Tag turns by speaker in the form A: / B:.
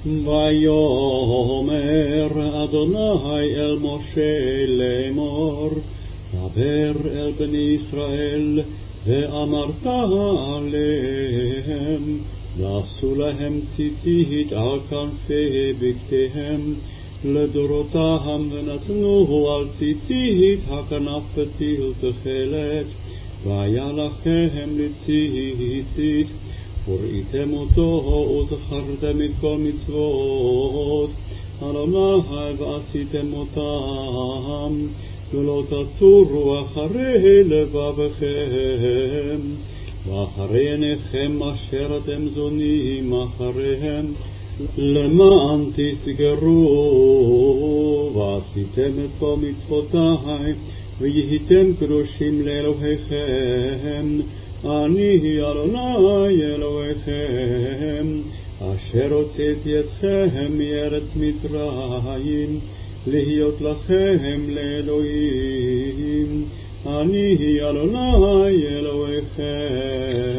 A: ויאמר אדוני אל משה לאמור, דבר אל בני ישראל, ואמרת עליהם, ועשו להם ציצית על כנפי בגדיהם לדורותם, ונתנו על ציצית הכנף פתיל תכלת, והיה לכם לציצית, וראיתם אותו וזכרתם את כל מצוות אדוני ועשיתם אותם, ולא תטורו אחרי לבבכם ואחרי עיניכם אשר אתם זונים אחריהם, למען תסגרו. ועשיתם את כל מצוותי והייתם קדושים לאלוהיכם, אני אדוני אלוהיכם אשר הוצאתי אתכם מארץ מצרים להיות לכם לאלוהים, אני אדוני אלוהיכם.